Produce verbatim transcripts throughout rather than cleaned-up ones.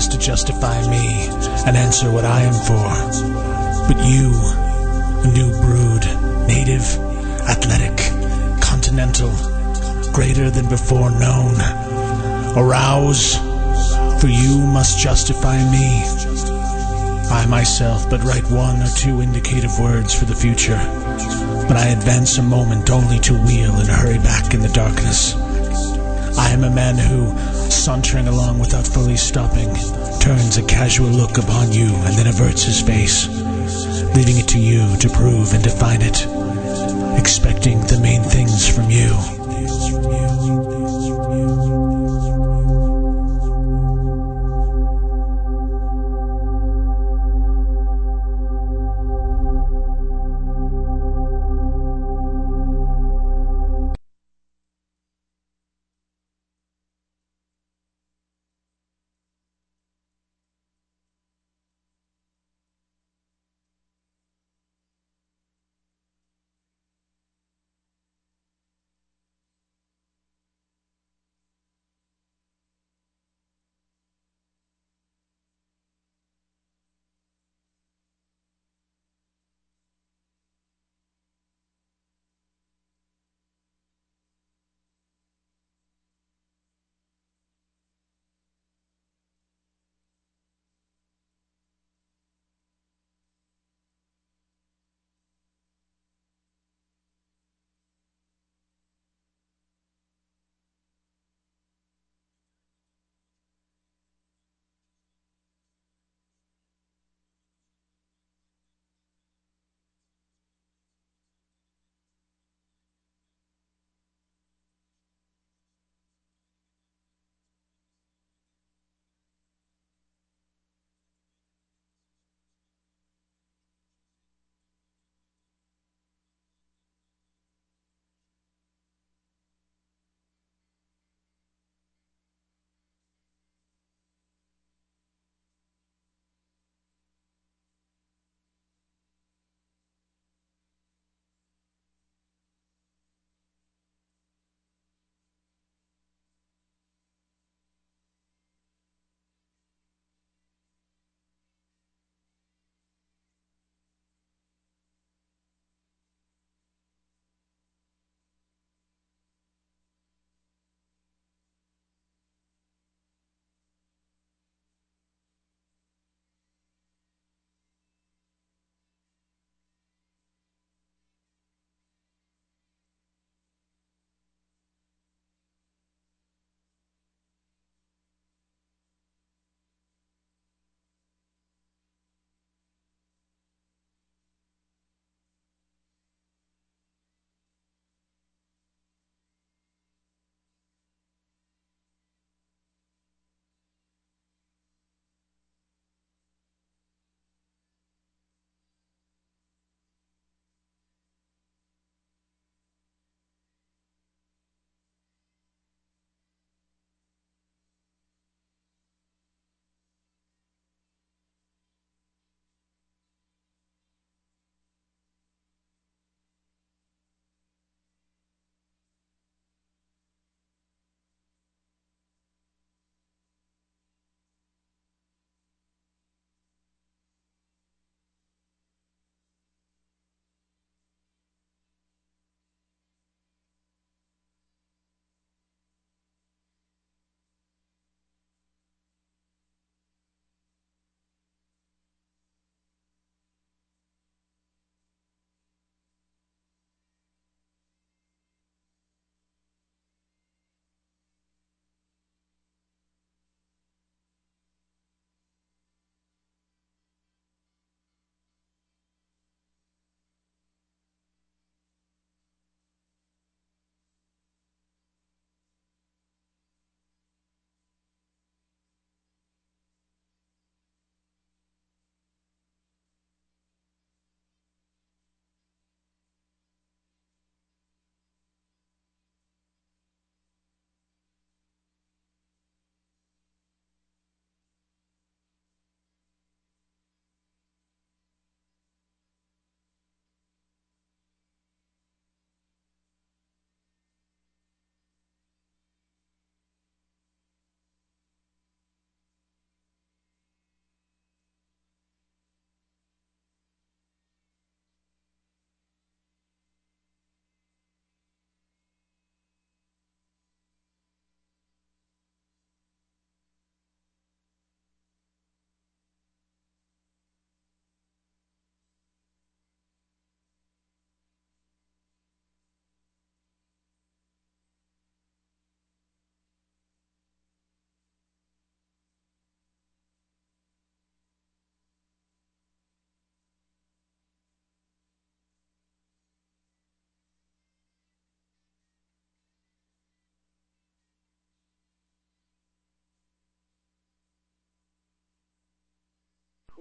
promise to justify me and answer what I am for. But you, a new brood, native, athletic, continental, greater than before known, arouse, for you must justify me. I myself but write one or two indicative words for the future, but I advance a moment only to wheel and hurry back in the darkness. I am a man who, sauntering along without fully stopping, turns a casual look upon you and then averts his face, leaving it to you to prove and define it, expecting the main things from you.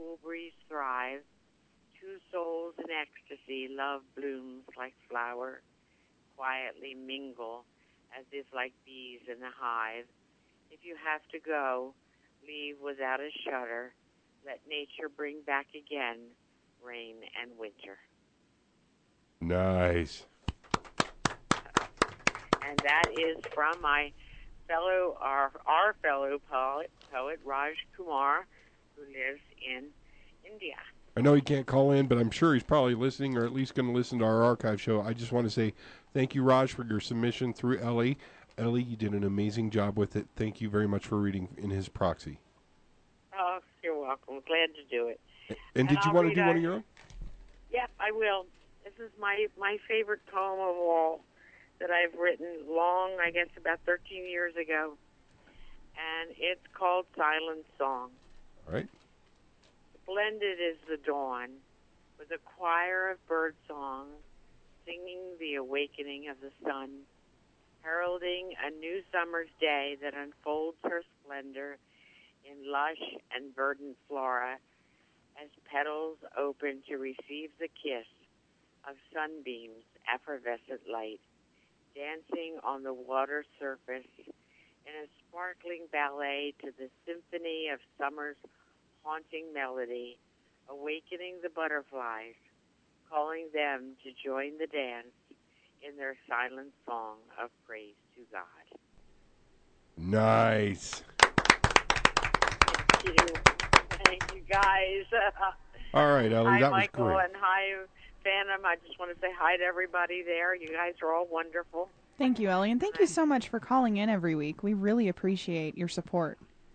cool breeze thrive. Two souls in ecstasy, love blooms like flower, quietly mingle as if like bees in a hive. If you have to go, leave without a shudder. Let nature bring back again rain and winter. Nice. And that is from my fellow, our, our fellow poet, poet, Raj Kumar, who lives in India. I know he can't call in, but I'm sure he's probably listening, or at least going to listen to our archive show. I just want to say thank you, Raj, for your submission through Ellie. Ellie, you did an amazing job with it. Thank you very much for reading in his proxy. Oh, you're welcome. Glad to do it. And, and did you I'll want to do a, one of your own? Yeah, I will. This is my, my favorite poem of all that I've written long, I guess about thirteen years ago. And it's called Silent Song. All right. Splendid is the dawn, with a choir of birdsong, singing the awakening of the sun, heralding a new summer's day that unfolds her splendor in lush and verdant flora, as petals open to receive the kiss of sunbeams' effervescent light, dancing on the water surface in a sparkling ballet to the symphony of summer's haunting melody, awakening the butterflies, calling them to join the dance in their silent song of praise to God. Nice. Thank you. Thank you, guys. All right, Ellie, hi, that Michael, was great. and hi, Phantom. I just want to say hi to everybody there. You guys are all wonderful. Thank you, Ellie, and thank you so much for calling in every week. We really appreciate your support.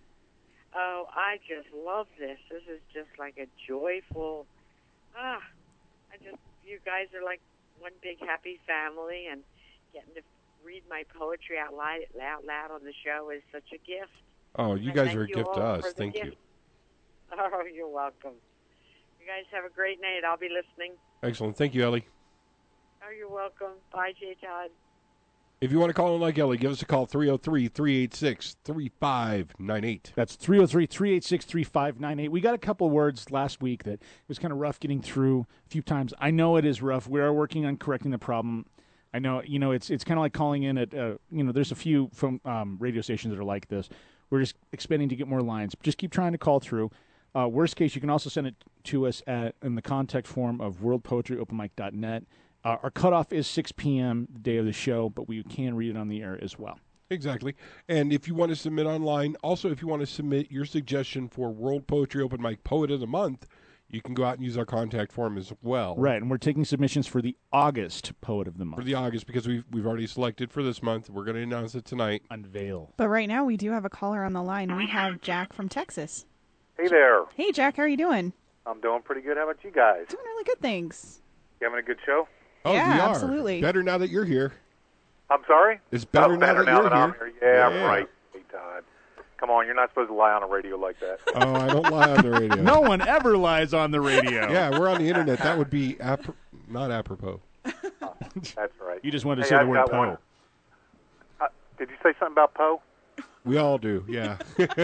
Oh, I just love this. This is just like a joyful, ah, I just, you guys are like one big happy family, and getting to read my poetry out loud, out loud on the show is such a gift. Oh, you And guys thank are a you gift to all us. for the Thank gift. you. Oh, you're welcome. You guys have a great night. I'll be listening. Excellent. Thank you, Ellie. Oh, you're welcome. Bye, J. Todd. If you want to call in like Ellie, give us a call, three oh three, three eight six, three five nine eight. That's three oh three, three eight six, three five nine eight. We got a couple words last week that it was kind of rough getting through a few times. I know it is rough. We are working on correcting the problem. I know, you know, it's it's kind of like calling in at, uh, you know, there's a few from um, radio stations that are like this. We're just expanding to get more lines. Just keep trying to call through. Uh, worst case, you can also send it to us at in the contact form of world poetry open mic dot net. Uh, our cutoff is six p.m. the day of the show, but we can read it on the air as well. Exactly. And if you want to submit online, also if you want to submit your suggestion for World Poetry Open Mic Poet of the Month, you can go out and use our contact form as well. Right, and we're taking submissions for the August Poet of the Month. For the August, because we've, we've already selected for this month. We're going to announce it tonight. Unveil. But right now we do have a caller on the line. We have Jack from Texas. Hey there. Hey, Jack, how are you doing? I'm doing pretty good. How about you guys? Doing really good, thanks. You having a good show? Oh, yeah, we are. absolutely. Better now that you're here. I'm sorry? It's better, oh, now, better that now you're that here. I'm here. Yeah, Yeah. right. Hey, Todd. Come on, you're not supposed to lie on a radio like that. Oh, I don't lie on the radio. No one ever lies on the radio. Yeah, we're on the internet. That would be ap- not apropos. Oh, that's right. You just wanted to Hey, say the I've word got Poe. one. Uh, did you say something about Poe? We all do, yeah.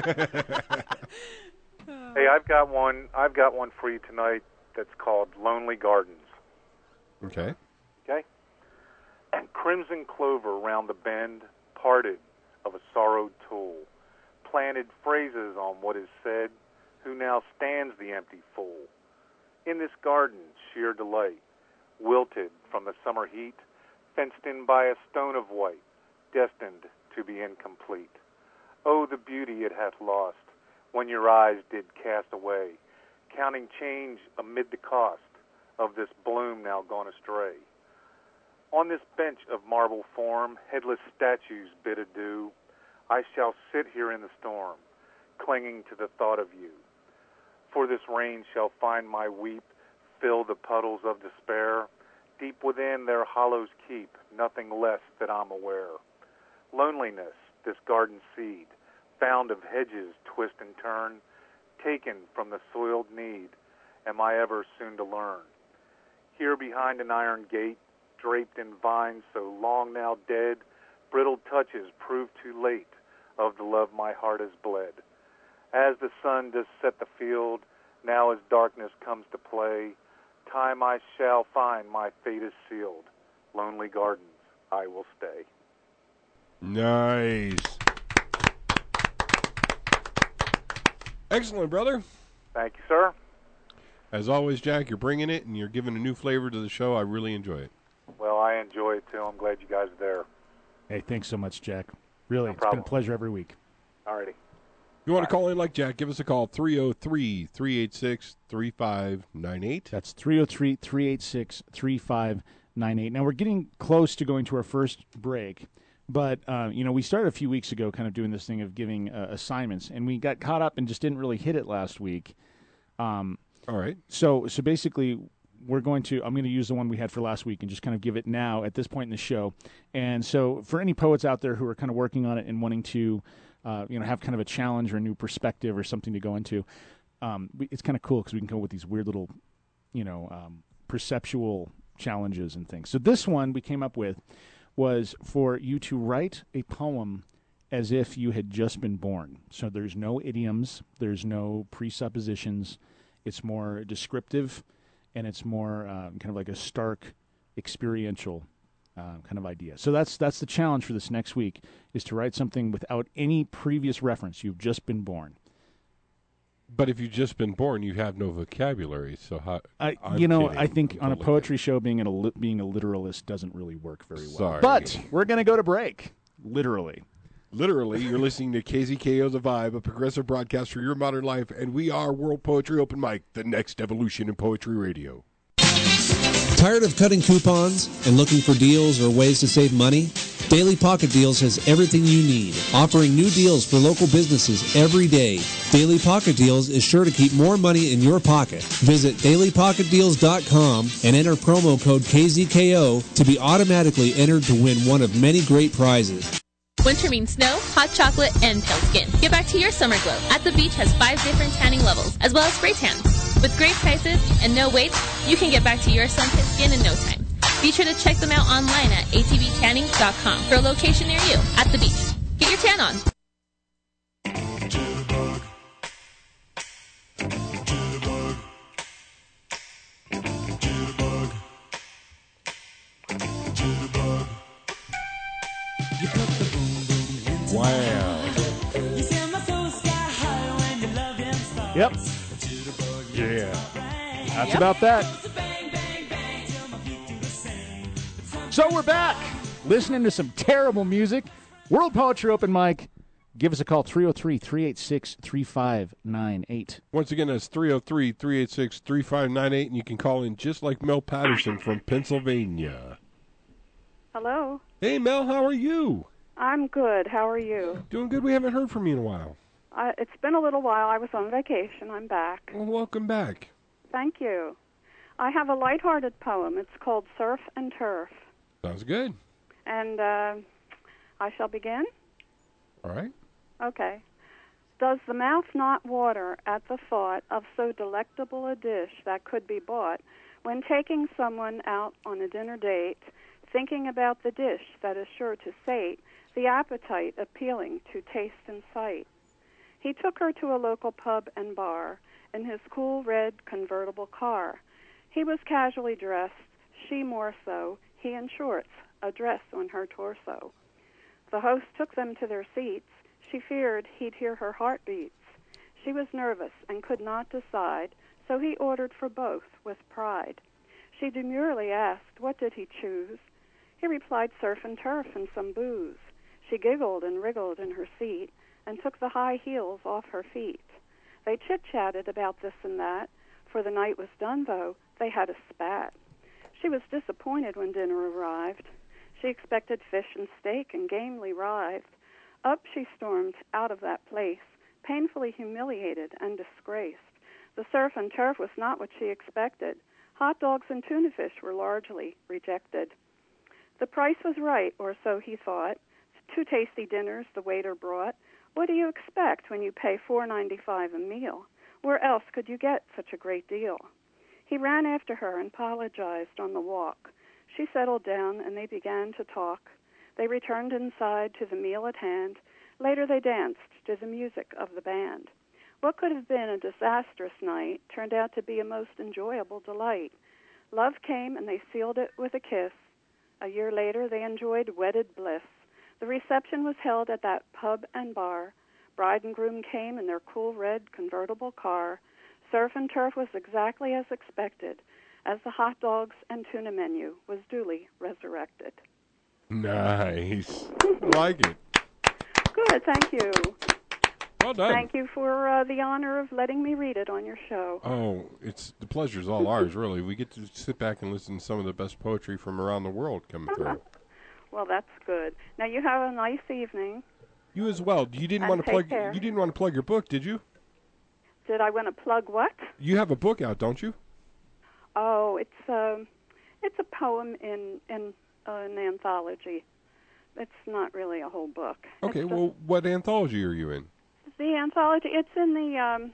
Hey, I've got one. I've got one for you tonight that's called Lonely Gardens. Okay. Okay? And crimson clover round the bend, parted of a sorrowed tool, planted phrases on what is said, who now stands the empty fool. In this garden, sheer delight, wilted from the summer heat, fenced in by a stone of white, destined to be incomplete. Oh, the beauty it hath lost, when your eyes did cast away, counting change amid the cost of this bloom now gone astray. On this bench of marble form, headless statues bid adieu. I shall sit here in the storm, clinging to the thought of you. For this rain shall find my weep, fill the puddles of despair. Deep within their hollows keep nothing less that I'm aware. Loneliness, this garden seed, found of hedges twist and turn, taken from the soiled need, am I ever soon to learn. Here behind an iron gate, draped in vines so long now dead, brittle touches prove too late of the love my heart has bled. As the sun does set the field, Now as darkness comes to play, time I shall find my fate is sealed. Lonely gardens, I will stay. Nice. Excellent, brother. Thank you, sir. As always, Jack, you're bringing it, and you're giving a new flavor to the show. I really enjoy it. Well, I enjoy it, too. I'm glad you guys are there. Hey, thanks so much, Jack. Really, No it's problem. been a pleasure every week. All righty. If you want to call in like Jack, give us a call, three oh three, three eight six, three five nine eight. That's three oh three, three eight six, three five nine eight. Now, we're getting close to going to our first break, but, uh, you know, we started a few weeks ago kind of doing this thing of giving uh, assignments, and we got caught up and just didn't really hit it last week. Um, All right. So, so basically, we're going to, I'm going to use the one we had for last week and just kind of give it now at this point in the show. And so for any poets out there who are kind of working on it and wanting to, uh, you know, have kind of a challenge or a new perspective or something to go into, um, we, it's kind of cool because we can come up with these weird little, you know, um, perceptual challenges and things. So this one we came up with was for you to write a poem as if you had just been born. So there's no idioms, there's no presuppositions. It's more descriptive, and it's more uh, kind of like a stark, experiential uh, kind of idea. So that's that's the challenge for this next week, is to write something without any previous reference. You've just been born. But if you've just been born, you have no vocabulary. So how? I, I'm you know, kidding. I think I'm on a totally poetry show, being a li- being a literalist doesn't really work very well. Sorry. But we're going to go to break, literally. Literally, you're listening to K Z K O The Vibe, a progressive broadcast for your modern life, and we are World Poetry Open Mic, the next evolution in poetry radio. Tired of cutting coupons and looking for deals or ways to save money? Daily Pocket Deals has everything you need, offering new deals for local businesses every day. Daily Pocket Deals is sure to keep more money in your pocket. Visit daily pocket deals dot com and enter promo code K Z K O to be automatically entered to win one of many great prizes. Winter means snow, hot chocolate, and pale skin. Get back to your summer glow. At the Beach has five different tanning levels, as well as spray tan. With great prices and no waits, you can get back to your sun-kissed skin in no time. Be sure to check them out online at A T B tanning dot com for a location near you. At the Beach. Get your tan on. Wow. Yep. Yeah. That's Yep. about that. So we're back, listening to some terrible music. World Poetry Open Mic. Give us a call, three oh three, three eight six, three five nine eight. Once again, that's three oh three, three eight six, three five nine eight, and you can call in just like Mel Patterson from Pennsylvania. Hello. Hey, Mel, how are you? I'm good. How are you? Doing good. We haven't heard from you in a while. Uh, it's been a little while. I was on vacation. I'm back. Well, welcome back. Thank you. I have a lighthearted poem. It's called Surf and Turf. Sounds good. And uh, I shall begin? All right. Okay. Does the mouth not water at the thought of so delectable a dish that could be bought when taking someone out on a dinner date, thinking about the dish that is sure to sate the appetite appealing to taste and sight? He took her to a local pub and bar in his cool red convertible car. He was casually dressed, she more so, he in shorts, a dress on her torso. The host took them to their seats. She feared he'd hear her heartbeats. She was nervous and could not decide, so he ordered for both with pride. She demurely asked, what did he choose? He replied, surf and turf and some booze. She giggled and wriggled in her seat and took the high heels off her feet. They chit-chatted about this and that. For the night was done, though, they had a spat. She was disappointed when dinner arrived. She expected fish and steak and gamely writhed. Up she stormed out of that place, painfully humiliated and disgraced. The surf and turf was not what she expected. Hot dogs and tuna fish were largely rejected. The price was right, or so he thought. Two tasty dinners the waiter brought. What do you expect when you pay four ninety-five a meal? Where else could you get such a great deal? He ran after her and apologized on the walk. She settled down, and they began to talk. They returned inside to the meal at hand. Later they danced to the music of the band. What could have been a disastrous night turned out to be a most enjoyable delight. Love came, and they sealed it with a kiss. A year later, they enjoyed wedded bliss. The reception was held at that pub and bar. Bride and groom came in their cool red convertible car. Surf and turf was exactly as expected, as the hot dogs and tuna menu was duly resurrected. Nice. I like it. Good, thank you. Well done. Thank you for uh, the honor of letting me read it on your show. Oh, it's the pleasure's all ours, really. We get to sit back and listen to some of the best poetry from around the world coming through. Well, that's good. Now, you have a nice evening. You as well. You didn't And want to take plug. care. You didn't want to plug your book, did you? Did I want to plug what? You have a book out, don't you? Oh, it's um, it's a poem in in uh, an anthology. It's not really a whole book. Okay. It's a- Well, what anthology are you in? the anthology. It's in the. Um,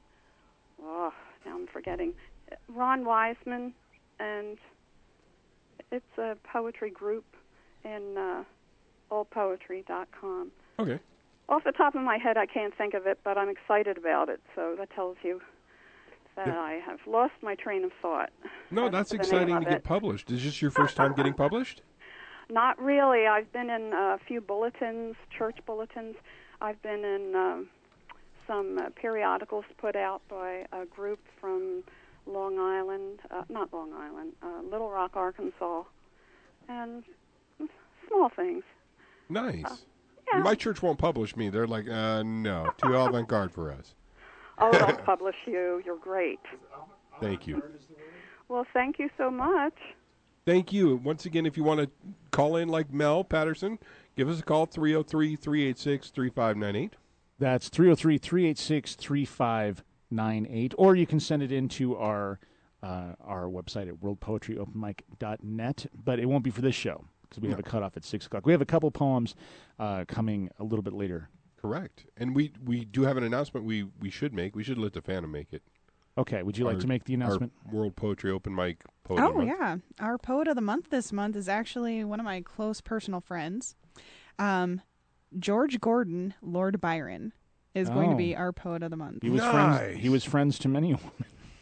oh, now I'm forgetting. Ron Wiseman, and it's a poetry group in uh, all poetry dot com. Okay. Off the top of my head, I can't think of it, but I'm excited about it. So that tells you that Yeah. I have lost my train of thought. No, that's the name exciting of to get it. published. Is this your first time getting published? Not really. I've been in a few bulletins, church bulletins. I've been in um, some uh, periodicals put out by a group from Long Island, uh, not Long Island, uh, Little Rock, Arkansas, and small things. Nice. Uh, yeah. My church won't publish me. They're like, uh, no, too avant-garde for us. Oh, they'll publish you. You're great. Thank you. Well, thank you so much. Thank you. Once again, if you want to call in like Mel Patterson, give us a call, three oh three, three eight six, three five nine eight. That's three oh three, three eight six, three five nine eight. Or you can send it into our uh, our website at world poetry open mic dot net, but it won't be for this show because we No. have a cutoff at six o'clock. We have a couple poems uh, coming a little bit later. Correct. And we, we do have an announcement we, we should make. We should let the Phantom make it. Okay, would you like Our- to make the announcement? Our World Poetry Open Mic Poet of Oh, the Month. yeah. Our poet of the month this month is actually one of my close personal friends. Um, George Gordon, Lord Byron, is going to Oh. be our poet of the month. He was Nice. friends. He was friends to many women.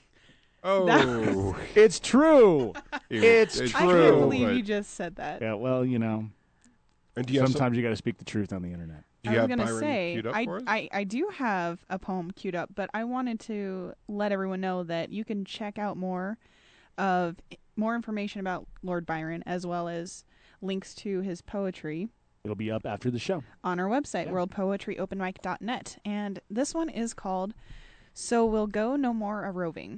Oh, It's true. It's it's I can't true. believe but- you just said that. Yeah, well, you know, And do you have sometimes some, you got to speak the truth on the internet. do I you was have gonna Byron say, queued up I, for us? I, I do have a poem queued up, but I wanted to let everyone know that you can check out more of more information about Lord Byron as well as links to his poetry It'll be up after the show. on our website, Yeah. world poetry open mic dot net. And this one is called So We'll Go No More a Roving.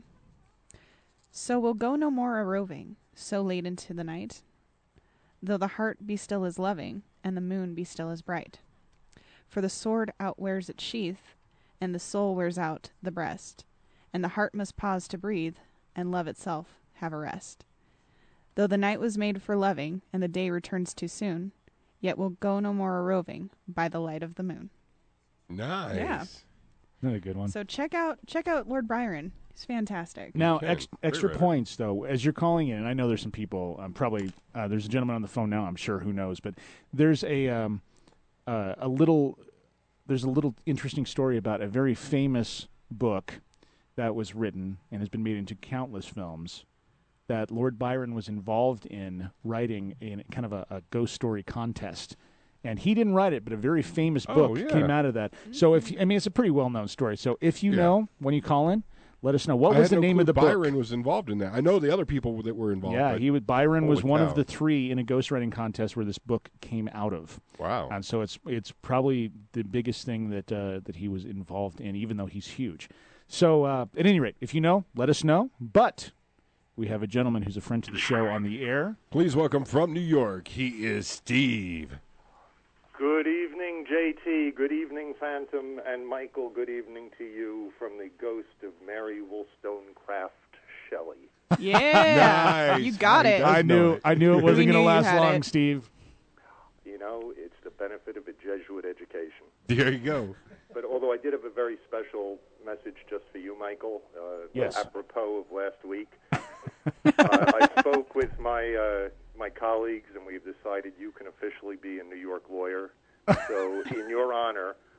So we'll go no more a roving, so late into the night, though the heart be still as loving, and the moon be still as bright. For the sword outwears its sheath, and the soul wears out the breast, and the heart must pause to breathe, and love itself have a rest. Though the night was made for loving, and the day returns too soon, yet we'll go no more a roving by the light of the moon. Nice. Yeah. Another good one. So check out check out Lord Byron. He's fantastic. Now, Okay. ex- Very extra right. points, though, as you're calling in, and I know there's some people, um, probably, uh, there's a gentleman on the phone now, I'm sure, who knows, but there's a um, uh, a little, there's a little interesting story about a very famous book that was written and has been made into countless films that Lord Byron was involved in writing in kind of a, a ghost story contest. And he didn't write it, but a very famous Oh, book yeah. came out of that. So if I mean, it's a pretty well-known story. So if you Yeah. know when you call in, let us know. What I was had the no name clue of the Byron book? was involved in that. I know the other people that were involved. Yeah, but he was, Byron was holy one cow. of the three in a ghostwriting contest where this book came out of. Wow. And so it's it's probably the biggest thing that uh, that he was involved in, even though he's huge. So uh, at any rate, if you know, let us know. But we have a gentleman who's a friend to the show on the air. Please welcome from New York. He is Steve. Good evening, J T. Good evening, Phantom. And Michael, good evening to you from the ghost of Mary Wollstonecraft Shelley. Yeah, Nice. you got He it. does I know knew it. I knew it We wasn't knew going to you last had long, it. Steve. You know, it's the benefit of a Jesuit education. There you go. But although I did have a very special message just for you, Michael, uh, Yes. apropos of last week, uh, I spoke with my uh, my colleagues, and we've decided you can officially be a New York lawyer. So, in your honor,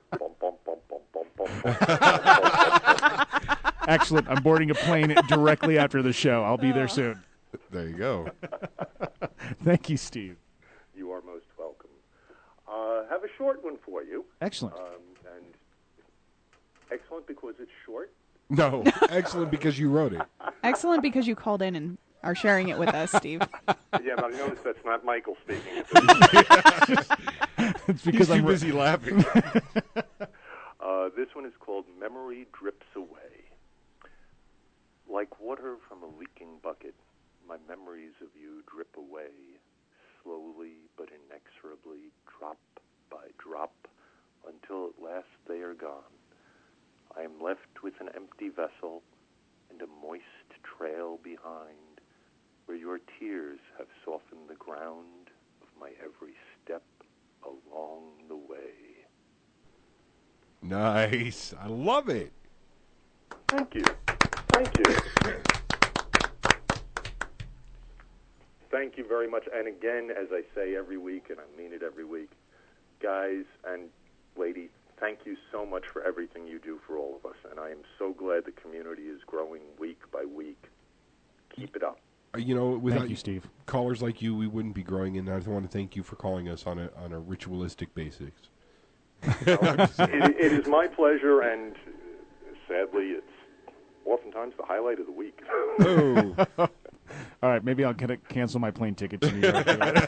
Bum, bum, bum, bum, bum, bum, bum, bum. Excellent. I'm boarding a plane directly after the show. I'll be there soon. There you go. Thank you, Steve. You are most welcome. Uh, have a short one for you. Excellent. Um, and excellent because it's short. No, excellent because you wrote it. Excellent because you called in and are sharing it with us, Steve. Yeah, but I noticed that's not Michael speaking. It's because He's I'm too re- busy laughing. Uh, this one is called Memory Drips Away. Like water from a leaking bucket, my memories of you drip away, slowly but inexorably, drop by drop, until at last they are gone. I am left with an empty vessel and a moist trail behind, where your tears have softened the ground of my every step along the way. Nice. I love it. Thank you. Thank you. Thank you very much. And again, as I say every week, and I mean it every week, guys and lady, thank you so much for everything you do for all of us. And I am so glad the community is growing week by week. Keep it up. Uh, You know, without Thank you, Steve. callers like you, we wouldn't be growing. And I want to thank you for calling us on a on a ritualistic basis. it, it is my pleasure, and sadly, it's oftentimes the highlight of the week. Oh. All right, maybe I'll get a, cancel my plane ticket to New York.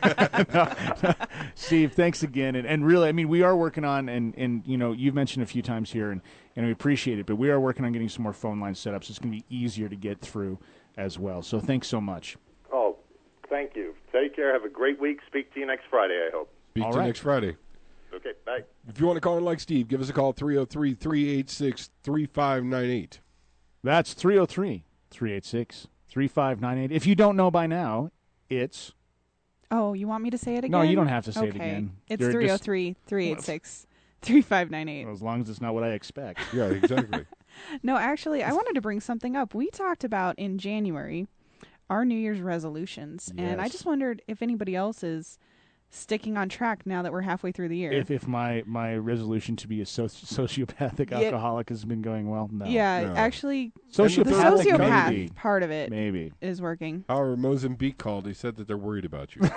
No, no. Steve, thanks again. And, and really, I mean, we are working on, and, and you know, you've mentioned a few times here, and, and we appreciate it, but we are working on getting some more phone lines set up, so it's going to be easier to get through as well. So thanks so much. Oh, thank you. Take care. Have a great week. Speak to you next Friday, I hope. Speak All to you right. next Friday. Okay, bye. If you want to call in like Steve, give us a call at three oh three, three eight six, three five nine eight. That's three oh three, three eight six, three five nine eight. If you don't know by now, it's... Oh, you want me to say it again? No, you don't have to say okay. it again. It's You're three oh just- three, three eight six, three five nine eight. As long as it's not what I expect. Yeah, exactly. No, actually, I wanted to bring something up. We talked about in January our New Year's resolutions, and I Yes. just wondered if anybody else is sticking on track now that we're halfway through the year. If if my, my resolution to be a soci- sociopathic Yeah. alcoholic has been going well, no. yeah, No. actually, Sociopathic, the sociopath maybe. part of it Maybe. is working. Our Mozambique called. He said that they're worried about you.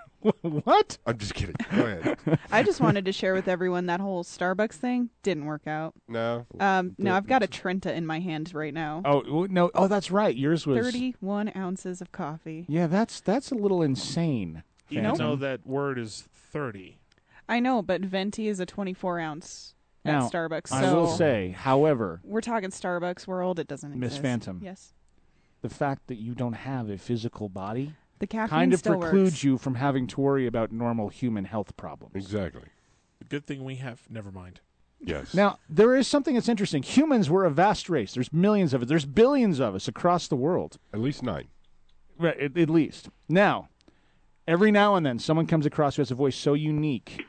What? I'm just kidding. Go ahead. I just wanted to share with everyone that whole Starbucks thing didn't work out. No. Um, no, I've got a Trenta in my hand right now. Oh w- no! Oh, that's right. Yours was thirty-one ounces of coffee. Yeah, that's that's a little insane. Even Phantom. though that word is thirty. I know, but Venti is a twenty-four ounce at Now, Starbucks. So I will say, however, we're talking Starbucks world. It doesn't Miss exist. Phantom. Yes, the fact that you don't have a physical body the caffeine kind of still precludes works. you from having to worry about normal human health problems. Exactly. The good thing we have. Never mind. Yes. Now, there is something that's interesting. Humans were a vast race. There's millions of us. There's billions of us across the world. At least nine. Right, at, at least. Now, every now and then, someone comes across who has a voice so unique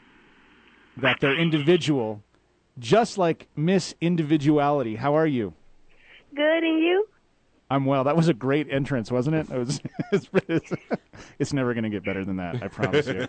that they're individual, just like Miss Individuality. How are you? Good, and you? I'm well. That was a great entrance, wasn't it? It was. It's, it's, it's never going to get better than that. I promise you.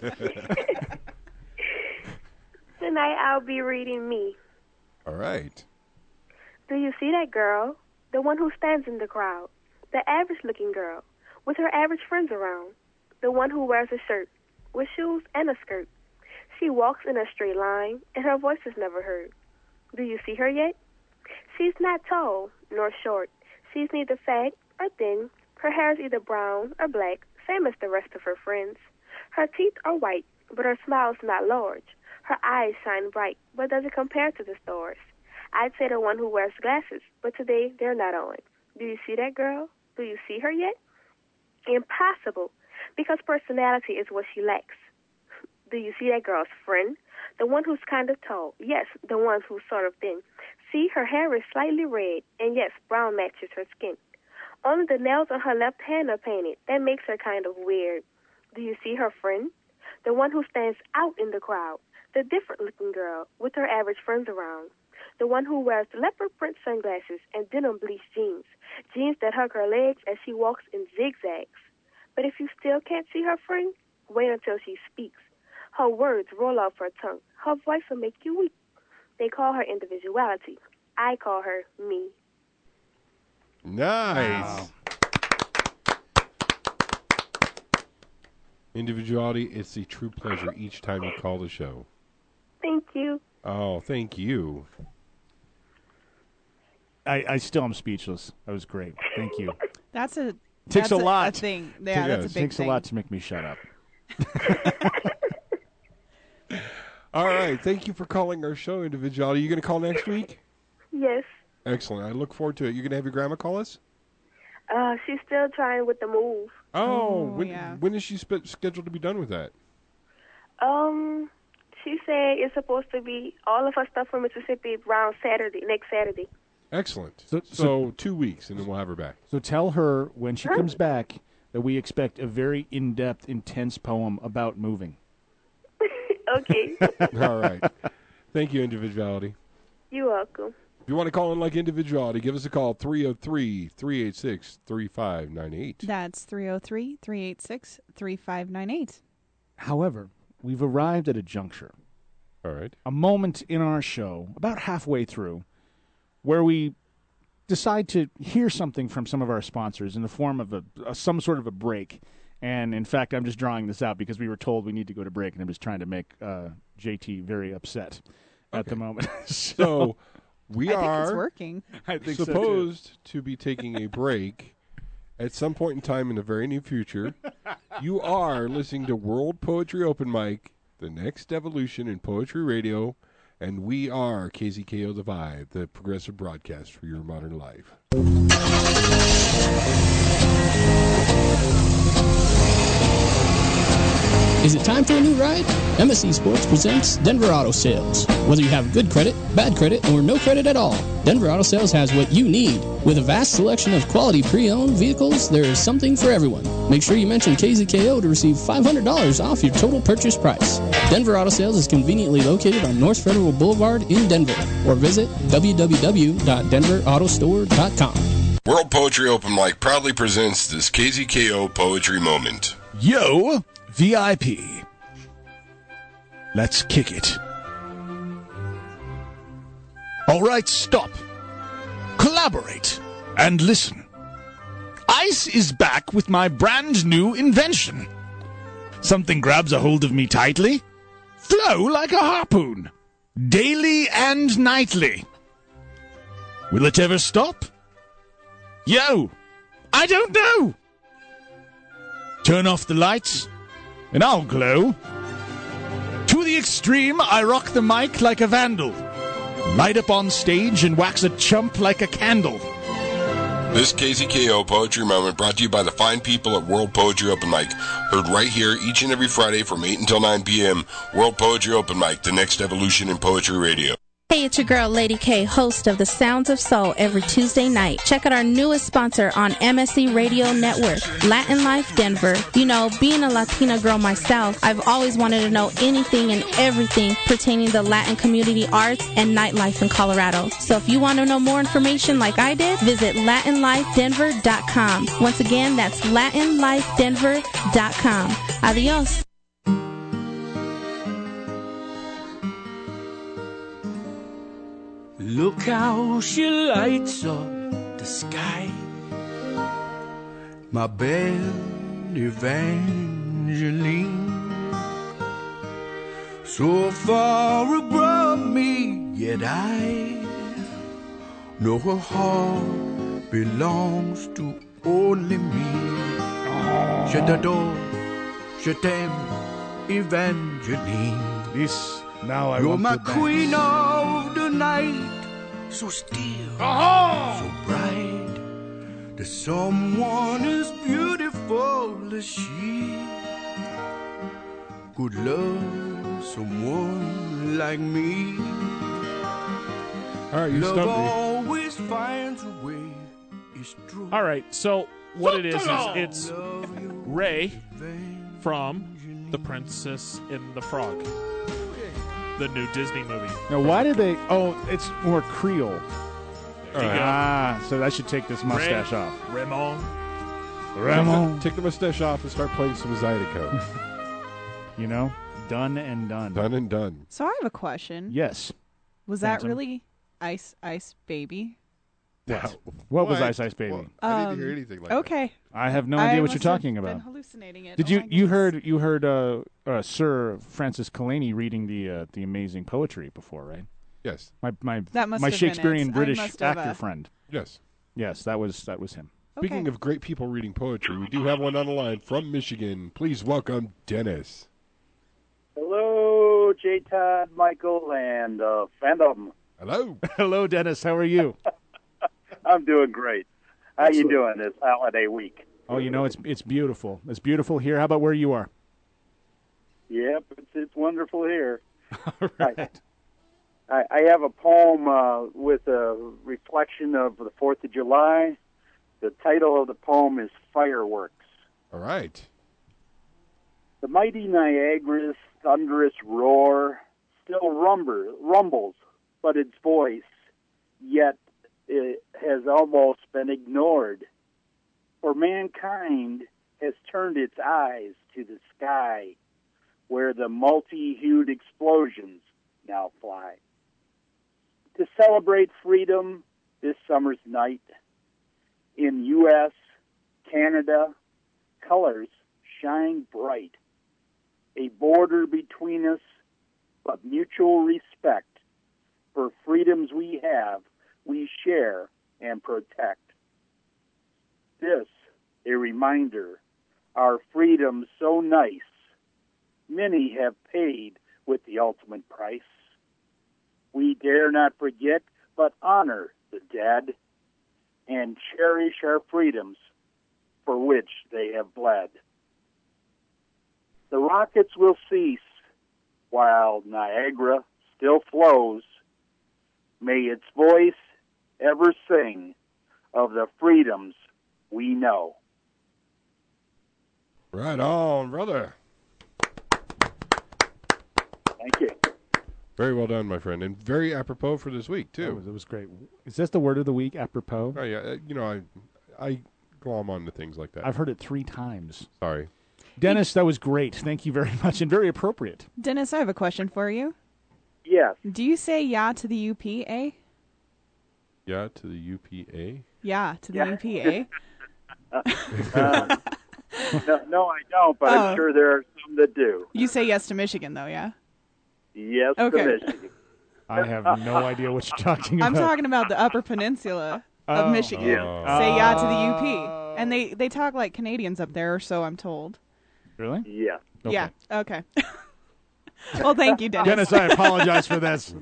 Tonight I'll be reading me. All right. Do you see that girl? The one who stands in the crowd. The average-looking girl, with her average friends around. The one who wears a shirt, with shoes and a skirt. She walks in a straight line, and her voice is never heard. Do you see her yet? She's not tall, nor short. She's neither fat or thin. Her hair is either brown or black, same as the rest of her friends. Her teeth are white, but her smile's not large. Her eyes shine bright, but doesn't compare to the stars. I'd say the one who wears glasses, but today they're not on. Do you see that girl? Do you see her yet? Impossible, because personality is what she lacks. Do you see that girl's friend? The one who's kind of tall. Yes, the one who's sort of thin. See, her hair is slightly red, and yes, brown matches her skin. Only the nails on her left hand are painted. That makes her kind of weird. Do you see her friend? The one who stands out in the crowd. The different-looking girl with her average friends around. The one who wears leopard print sunglasses and denim bleached jeans. Jeans that hug her legs as she walks in zigzags. But if you still can't see her friend, wait until she speaks. Her words roll off her tongue. Her voice will make you weep. They call her individuality. I call her me. Nice. Wow. Individuality, it's a true pleasure each time you call the show. Thank you. Oh, thank you. I, I still am speechless. That was great. Thank you. That's a Takes that's a lot. A thing. Yeah, that's a It big takes thing. a lot to make me shut up. All right. Thank you for calling our show, Individuality. You going to call next week? Yes. Excellent. I look forward to it. You going to have your grandma call us? Uh, she's still trying with the move. Oh, Oh, when, yeah. when is she sp- scheduled to be done with that? Um, she said it's supposed to be all of her stuff from Mississippi around Saturday, next Saturday. Excellent. So- So, so- two weeks, and then we'll have her back. So tell her when she comes back that we expect a very in-depth, intense poem about moving. Okay. All right. Thank you, Individuality. You're welcome. If you want to call in like Individuality, give us a call, three oh three, three eight six, three five nine eight. That's three oh three, three eight six, three five nine eight. However, we've arrived at a juncture, All right. a moment in our show, about halfway through, where we decide to hear something from some of our sponsors in the form of a, a some sort of a break. And, in fact, I'm just drawing this out because we were told we need to go to break, and I was trying to make uh, J T very upset at Okay. the moment. So we I think are it's working. I think so, too. supposed to be taking a break at some point in time in the very near future. You are listening to World Poetry Open Mic, the next evolution in poetry radio, and we are K Z K O The Vibe, the progressive broadcast for your modern life. Is it time for a new ride? M S C Sports presents Denver Auto Sales. Whether you have good credit, bad credit, or no credit at all, Denver Auto Sales has what you need. With a vast selection of quality pre-owned vehicles, there is something for everyone. Make sure you mention K Z K O to receive five hundred dollars off your total purchase price. Denver Auto Sales is conveniently located on North Federal Boulevard in Denver, or visit w w w dot denver auto store dot com. World Poetry Open Mic proudly presents this K Z K O Poetry Moment. Yo, V I P. Let's kick it. All right, stop. Collaborate and listen. Ice is back with my brand new invention. Something grabs a hold of me tightly. Flow like a harpoon. Daily and nightly. Will it ever stop? Yo, I don't know. Turn off the lights, and I'll glow. To the extreme, I rock the mic like a vandal. Light up on stage and wax a chump like a candle. This K Z K O Poetry Moment brought to you by the fine people at World Poetry Open Mic. Heard right here each and every Friday from eight until nine p.m. World Poetry Open Mic, the next evolution in poetry radio. Hey, it's your girl, Lady K, host of The Sounds of Soul every Tuesday night. Check out our newest sponsor on M S C Radio Network, Latin Life Denver. You know, being a Latina girl myself, I've always wanted to know anything and everything pertaining to Latin community arts and nightlife in Colorado. So if you want to know more information like I did, visit latin life denver dot com. Once again, that's latin life denver dot com. Adios. Look how she lights up the sky, my belle Evangeline. So far above me, yet I know her heart belongs to only me. Je t'adore, je t'aime, Evangeline. This now I You're want my to dance. queen of the night, so still, so bright. That someone as beautiful as she could love someone like me. All right, you Love stumped me. always finds a way. It's true. All right, so what it is is it's Ray from The Princess and the Frog, the new Disney movie. Now, why did they... Oh, it's more Creole. There you go. Ah, so I should take this mustache Ray, off. Raymond. Ramon. Take the mustache off and start playing some Zydeco. You know, done and done. Done and done. So I have a question. Yes. Was that Phantom. really Ice Ice Baby? What? What was Ice Ice Baby? Well, I didn't hear Um, anything like okay. I have no I idea what you're must have talking been about. hallucinating it. Did Oh you my you goodness. heard you heard uh, uh, Sir Francis Kalani reading the uh, the amazing poetry before, right? Yes. My my That must my have been Shakespearean it. I British must have, actor uh, friend. Yes. Yes, that was that was him. Speaking Okay. of great people reading poetry, we do have one on the line from Michigan. Please welcome Dennis. Hello, J. Todd, Michael, and uh, Phantom. Hello. Hello, Dennis. How are you? I'm doing great. How you doing this holiday week? Oh, you know it's it's beautiful. It's beautiful here. How about where you are? Yep, it's, it's wonderful here. All right. I, I have a poem uh, with a reflection of the fourth of July. The title of the poem is Fireworks. All right. The mighty Niagara's thunderous roar still rumber, rumbles, but its voice, yet it has almost been ignored. For mankind has turned its eyes to the sky, where the multi-hued explosions now fly. To celebrate freedom this summer's night, in U S, Canada, colors shine bright. A border between us, but mutual respect for freedoms we have, we share and protect. This, a reminder, our freedom's so nice, many have paid with the ultimate price. We dare not forget, but honor the dead, and cherish our freedoms for which they have bled. The rockets will cease while Niagara still flows. May its voice ever sing of the freedoms we know. Right on, brother. Thank you. Very well done, my friend, and very apropos for this week too. That was, that was great. Is this the word of the week? Apropos. Oh yeah, uh, you know I, I glom on to things like that. I've heard it three times. Sorry, Dennis. That was great. Thank you very much, and very appropriate. Dennis, I have a question for you. Yes. Do you say yeah to the U P A? Yeah, to the U P A. Yeah, to the Yeah. U P A. Uh, no, no, I don't, but Oh. I'm sure there are some that do. You say yes to Michigan, though, yeah? Yes, Okay. to Michigan. I have no idea what you're talking I'm about. talking about the Upper Peninsula of Oh. Michigan. Yeah. Say yeah to the U P. And they, they talk like Canadians up there, or so I'm told. Really? Yeah. Okay. Yeah, okay. Well, thank you, Dennis. Dennis, I apologize for this.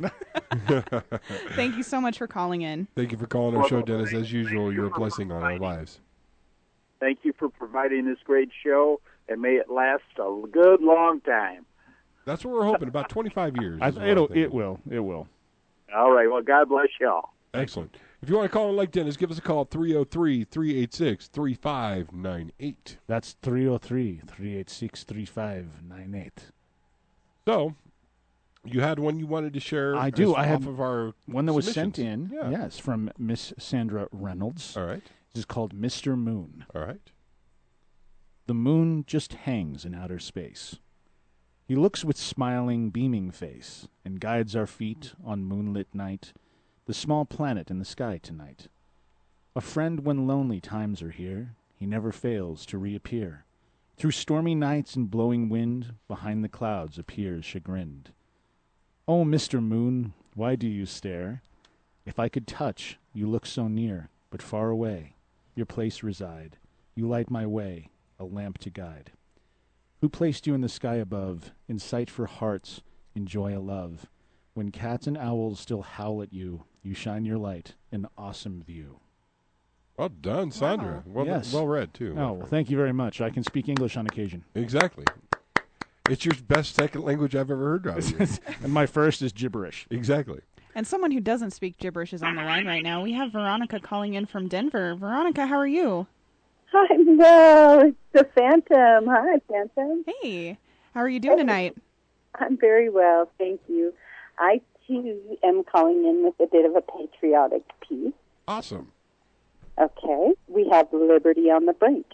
Thank you so much for calling in. Thank you for calling our show, Dennis. As usual, you're a blessing on our lives. Thank you for providing this great show, and may it last a good long time. That's what we're hoping. About twenty-five years. I, is what I'm it'll, thinking. it will. It will. All right. Well, God bless y'all. Excellent. If you want to call in like Dennis, give us a call at three oh three, three eight six, three five nine eight. That's three oh three, three eight six, three five nine eight. So, you had one you wanted to share. I do. as- I off have of our one that was sent submissions. in. Yeah. Yes, from Miss Sandra Reynolds. All right. This is called Mister Moon. All right. The moon just hangs in outer space. He looks with smiling, beaming face and guides our feet on moonlit night, the small planet in the sky tonight. A friend when lonely times are here, he never fails to reappear. Through stormy nights and blowing wind, behind the clouds appears chagrined. Oh, Mister Moon, why do you stare? If I could touch, you look so near, but far away. Your place reside. You light my way, a lamp to guide. Who placed you in the sky above, in sight for hearts, in joy a love? When cats and owls still howl at you, you shine your light, an awesome view. Well done, Sandra. Well, Yes. well read, too. Oh, well, thank you very much. I can speak English on occasion. Exactly. It's your best second language I've ever heard of you. And my first is gibberish. Exactly. And someone who doesn't speak gibberish is on the line right now. We have Veronica calling in from Denver. Veronica, how are you? Hi, no, it's the Phantom. Hi, Phantom. Hey, how are you doing tonight? I'm very well, thank you. I, too, am calling in with a bit of a patriotic piece. Awesome. Okay, we have liberty on the brink.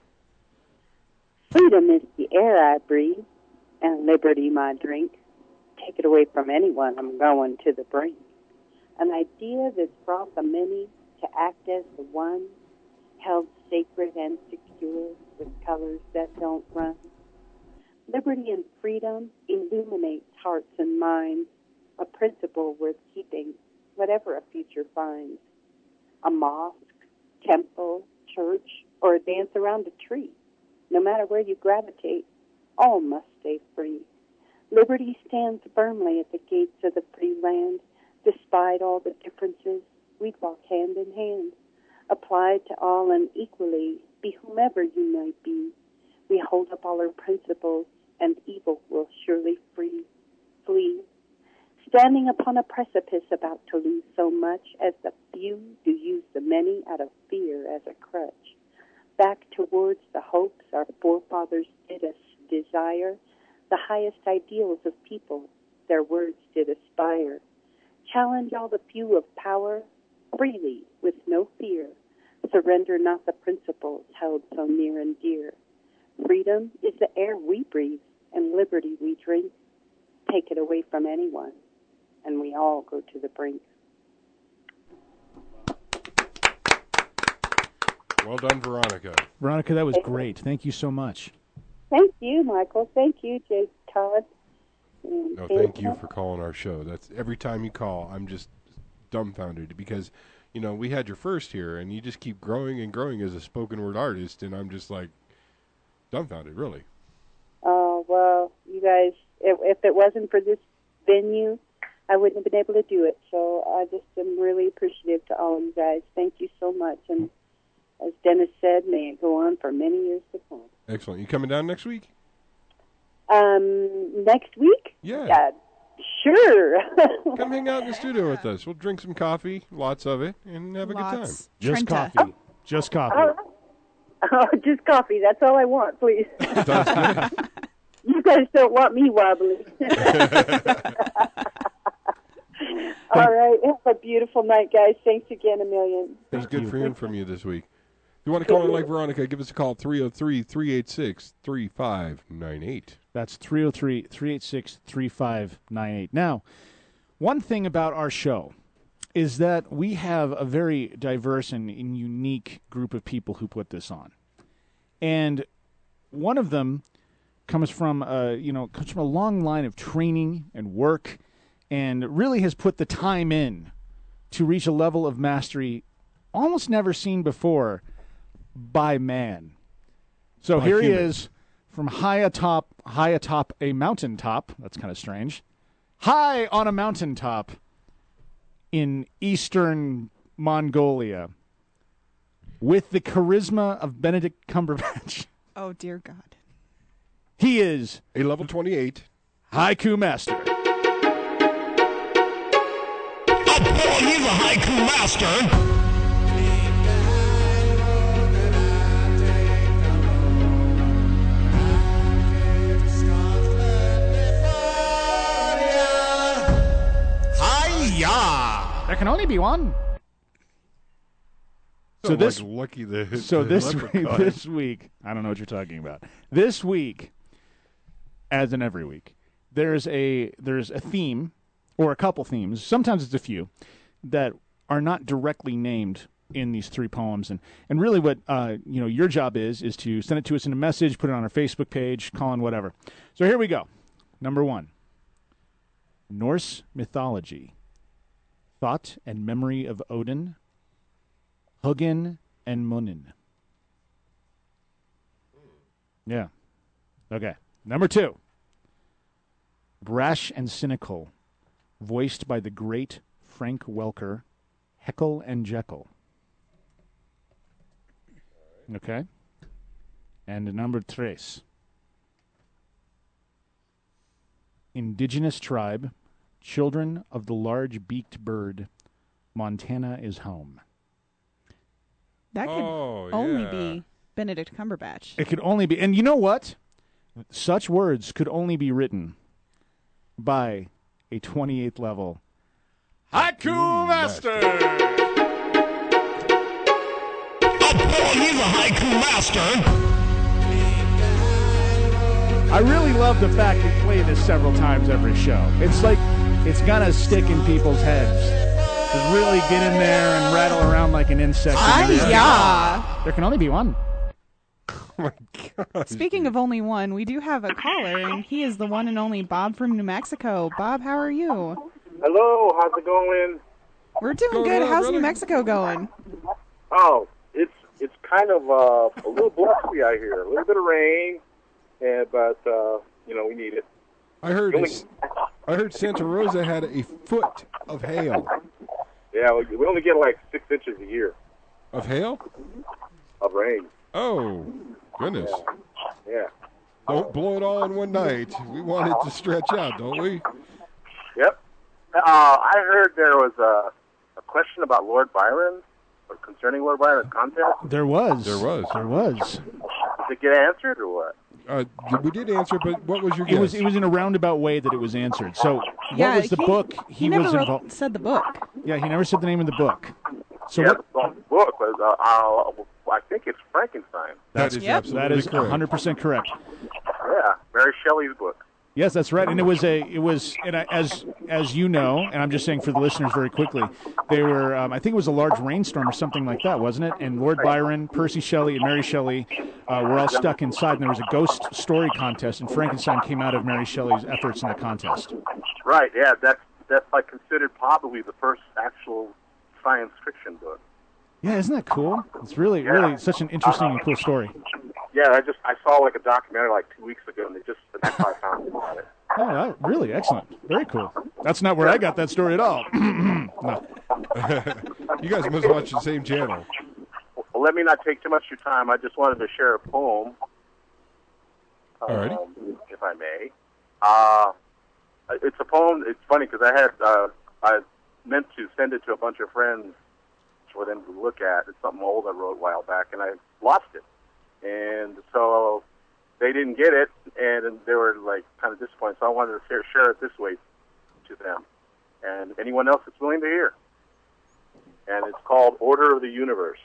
Freedom is the air I breathe, and liberty my drink. Take it away from anyone, I'm going to the brink. an idea that's brought the many to act as the one, held sacred and secure with colors that don't run. Liberty and freedom illuminates hearts and minds, a principle worth keeping, whatever a future finds. A mosque, temple, church, or a dance around a tree. No matter where you gravitate, all must stay free. Liberty stands firmly at the gates of the free land. Despite all the differences, we'd walk hand in hand. Applied to all and equally, be whomever you might be. We hold up all our principles, and evil will surely free, flee. Standing upon a precipice about to lose so much as the few do use the many out of fear as a crutch. Back towards the hopes our forefathers did us desire, the highest ideals of people their words did aspire. Challenge all the few of power freely with no fear. Surrender not the principles held so near and dear. Freedom is the air we breathe and liberty we drink. Take it away from anyone, and we all go to the brink. Well done, Veronica. Veronica, that was great. Thank you so much. Thank you, Michael. Thank you, Jake Todd. And No, thank you for calling our show. That's every time you call, I'm just dumbfounded because, you know, we had your first here, and you just keep growing and growing as a spoken word artist, and I'm just like dumbfounded, really. Oh, well, you guys, if, if it wasn't for this venue, I wouldn't have been able to do it. So I just am really appreciative to all of you guys. Thank you so much. And as Dennis said, may it go on for many years to come. Excellent. You coming down next week? Um, next week? Yeah. Uh, sure. Come hang out in the studio with us. We'll drink some coffee, lots of it, and have a good time. Just Trenta. coffee. Oh. Just coffee. All right. Oh, just coffee. That's all I want, please. You guys don't want me wobbly. All right. Have a beautiful night, guys. Thanks again a million. It was good for hearing from you this week. If you want to call in like Veronica, give us a call, three oh three, three eight six, three five nine eight. That's three oh three, three eight six, three five nine eight. Now, one thing about our show is that we have a very diverse and, and unique group of people who put this on. And one of them comes from a, you know, comes from a long line of training and work and really has put the time in to reach a level of mastery almost never seen before by man. So By here he human. is from high atop, high atop a mountaintop. That's kind of strange. High on a mountaintop in eastern Mongolia with the charisma of Benedict Cumberbatch. Oh, dear God. He is a level twenty-eight haiku master. Oh boy, he's a haiku master. Hi-ya! There can only be one. So Sound this like Lucky the so the this week, leprechaun. this week, I don't know what you're talking about. This week, as in every week, there's a there's a theme or a couple themes. Sometimes it's a few that are not directly named in these three poems. And and really, what uh, you know, your job is is to send it to us in a message, put it on our Facebook page, call in whatever. So here we go. Number one: Norse mythology, thought and memory of Odin. Hugin and Munin. Yeah. Okay. Number two. Brash and cynical, voiced by the great Frank Welker, Heckle and Jekyll. Okay. And number tres. Indigenous tribe, children of the large-beaked bird, Montana is home. That could Oh, only yeah. be Benedict Cumberbatch. It could only be, and you know what? Such words could only be written by a twenty-eighth level haiku master. Oh boy, he's a haiku master. I really love the fact we play this several times every show. It's like it's gonna stick in people's heads. Just really get in there and rattle around like an insect. Hi-ya. There can only be one. Oh my God. Speaking of only one, we do have a caller, and he is the one and only Bob from New Mexico. Bob, how are you? Hello, how's it going? We're doing Going good. on, How's brother? New Mexico going? Oh, it's it's kind of uh, a little blustery out here. A little bit of rain, and but uh, you know we need it. I heard Really? this, I heard Santa Rosa had a foot of hail. Yeah, we, we only get like six inches a year Of hail? of rain. Oh, goodness. Yeah. Don't blow it all in one night. We want it to stretch out, don't we? Yep. Uh, I heard there was a, a question about Lord Byron, or concerning Lord Byron's contest. There was. There was. There was. Did it get answered or what? Uh, we did answer, but what was your It guess? was it was in a roundabout way that it was answered. So what Yeah, was the he- book? He, never was wrote, involved. said the book. Yeah, he never said the name of the book. So yeah, what? the book was, uh, uh, I think it's Frankenstein. That's is That absolutely is correct. one hundred percent correct. Yeah, Mary Shelley's book. Yes, that's right. And it was a, it was, and I, as as you know, and I'm just saying for the listeners very quickly, they were, um, I think it was a large rainstorm or something like that, wasn't it? And Lord Byron, Percy Shelley, and Mary Shelley uh, were all stuck inside, and there was a ghost story contest, and Frankenstein came out of Mary Shelley's efforts in that contest. Right, yeah, that's that's like considered probably the first actual science fiction book. Yeah, isn't that cool? It's really, really such an interesting and cool story. Yeah, I just I saw like a documentary like two weeks ago, and it just that's how I found out about it. Oh, that, really excellent. Very cool. That's not where I got that story at all. No. You guys must watch the same channel. Well, let me not take too much of your time. I just wanted to share a poem, Alrighty. um, if I may. Uh, it's a poem. It's funny because I had uh, I meant to send it to a bunch of friends for them to look at. It's something old I wrote a while back, and I lost it. And so they didn't get it, and they were like kind of disappointed. So I wanted to share, share it this way to them and anyone else that's willing to hear. And it's called Order of the Universe.